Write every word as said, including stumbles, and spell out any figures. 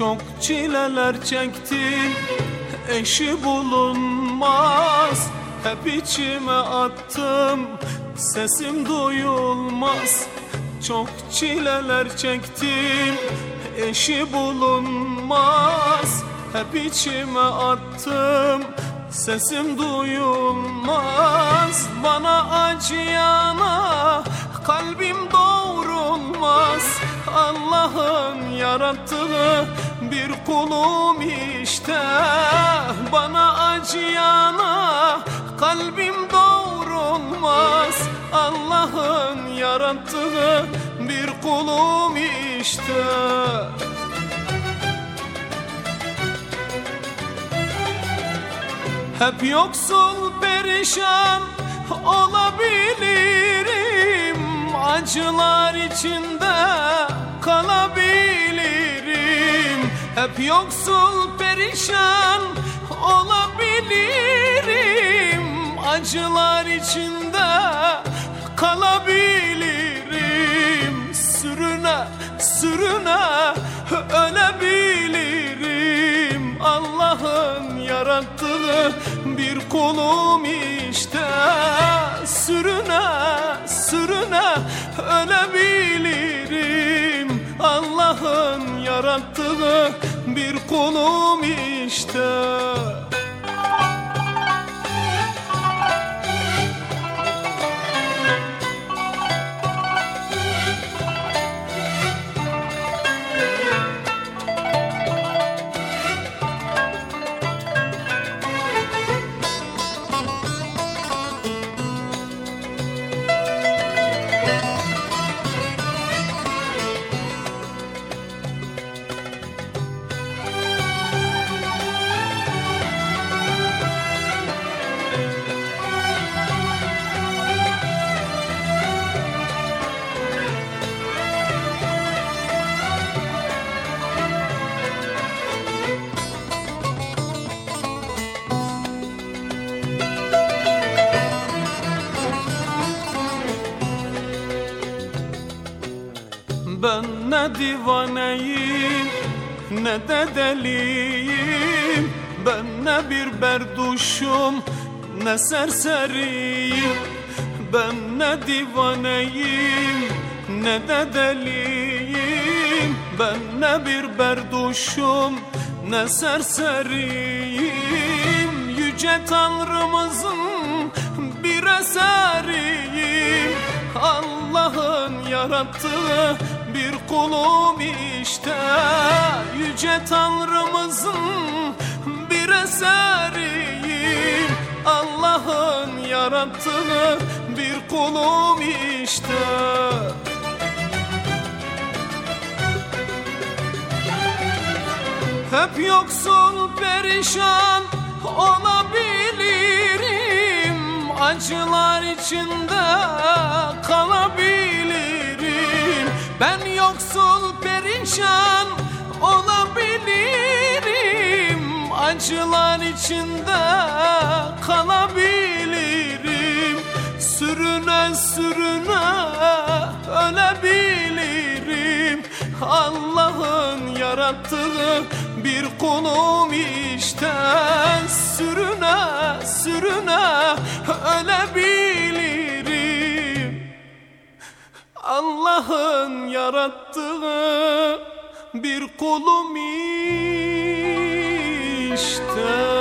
Çok çileler çektim, eşi bulunmaz. Hep içime attım, sesim duyulmaz. Çok çileler çektim, eşi bulunmaz. Hep içime attım, sesim duyulmaz. Bana acıyana kalbim doğrulmaz. Allah'ın yarattığı bir kulum işte. Bana acıyana kalbim doğrulmaz. Allah'ın yarattığı bir kulum işte. Hep yoksul perişan olabilirim, acılar içinde kalabilirim. Hep yoksul perişan olabilirim, acılar içinde kalabilirim. Sürüne sürüne ölebilirim. Allah'ın yarattığı bir kulum işte. Sürüne sürüne ölebilirim. Allah'ın yarattığı bir kulum işte. Ben ne divaneyim ne de deliyim. Ben ne bir berduşum ne serseriyim. Ben ne divaneyim ne de deliyim. Ben ne bir berduşum ne serseriyim. Yüce Tanrımızın bir eseriyim. Allah'ın yarattığı bir kulum işte. Yüce Tanrımızın bir eseriyim. Allah'ın yarattığı bir kulum işte. Hep yoksul perişan olabilirim, acılar içinde kalabilirim. Ben yoksul perişan olabilirim, acılar içinde kalabilirim. Sürüne sürüne ölebilirim. Allah'ın yarattığı bir kulum işte. Sürüne sürüne ölebilirim. Allah'ın yarattığı bir kulum işte.